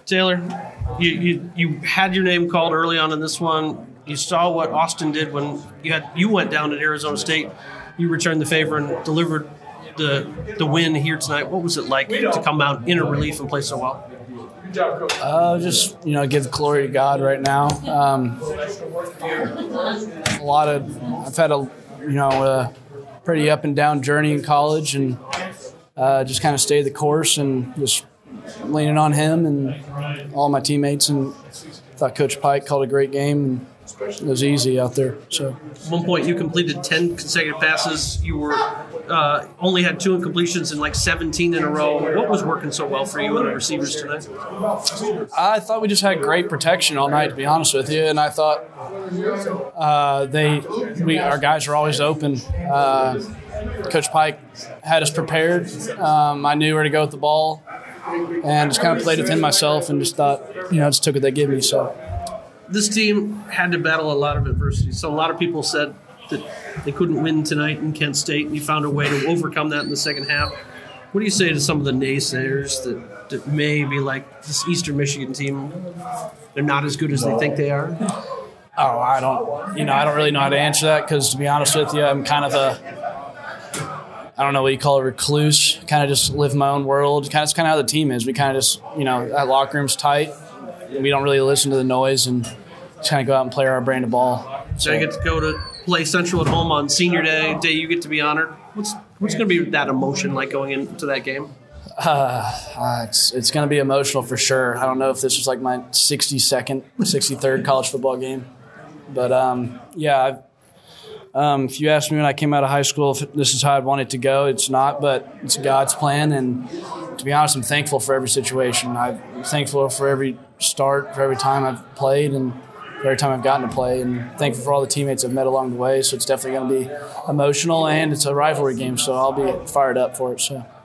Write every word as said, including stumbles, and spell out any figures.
Taylor, you, you you had your name called early on in this one. You saw what Austin did when you had you went down at Arizona State. You returned the favor and delivered the the win here tonight. What was it like to come out in a relief and play so well? Uh, just, you know, give glory to God right now. Um, a lot of, I've had a, you know, a pretty up and down journey in college, and uh, just kind of stayed the course and just leaning on him and all my teammates, and thought Coach Pike called a great game, and it was easy out there. So at one point you completed ten consecutive passes. You were uh, only had two incompletions in like seventeen in a row. What was working so well for you and the receivers tonight? I thought we just had great protection all night, to be honest with you, and I thought uh, they we our guys were always open. Uh, Coach Pike had us prepared. Um, I knew where to go with the ball, and just kind of played within myself and just thought, you know, just took what they gave me. So. This team had to battle a lot of adversity. So a lot of people said that they couldn't win tonight in Kent State, and you found a way to overcome that in the second half. What do you say to some of the naysayers that, that may be like, this Eastern Michigan team, they're not as good as they think they are? Oh, I don't, you know, I don't really know how to answer that because, to be honest with you, I'm kind of a, I don't know what you call it, recluse, kind of just live in my own world. Kind of, it's kind of how the team is. We kind of just, you know, that locker room's tight. We don't really listen to the noise and just kind of go out and play our brand of ball. So you get to go to play Central at home on Senior Day, day you get to be honored. What's what's going to be that emotion like going into that game? Uh, uh, it's it's going to be emotional for sure. I don't know if this was like my sixty-second, sixty-third college football game. But, um, yeah, I've, um, if you asked me when I came out of high school if this is how I wanted to go, it's not, but it's God's plan. And to be honest, I'm thankful for every situation. I'm thankful for every start, for every time I've played, and for every time I've gotten to play, and thankful for all the teammates I've met along the way. So it's definitely going to be emotional, and it's a rivalry game, so I'll be fired up for it. So.